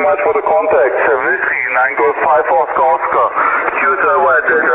much for the contact. Whiskey 9 Golf 5 Oscar Oscar. Q-Sir,